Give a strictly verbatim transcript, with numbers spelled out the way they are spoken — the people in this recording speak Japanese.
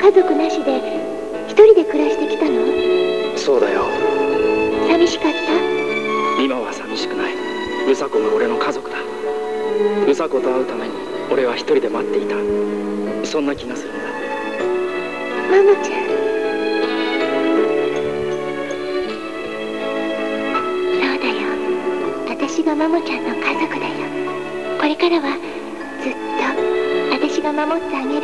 家族なしで一人で暮らしてきたの？ そうだよ。 寂しかった？ 今は寂しくない。うさこが俺の家族だ。うさこと会うために俺は一人で待っていた。そんな気がするんだ。 マモちゃん。そうだよ。私がマモちゃんの家族だよ。これからはずっと私が守ってあげ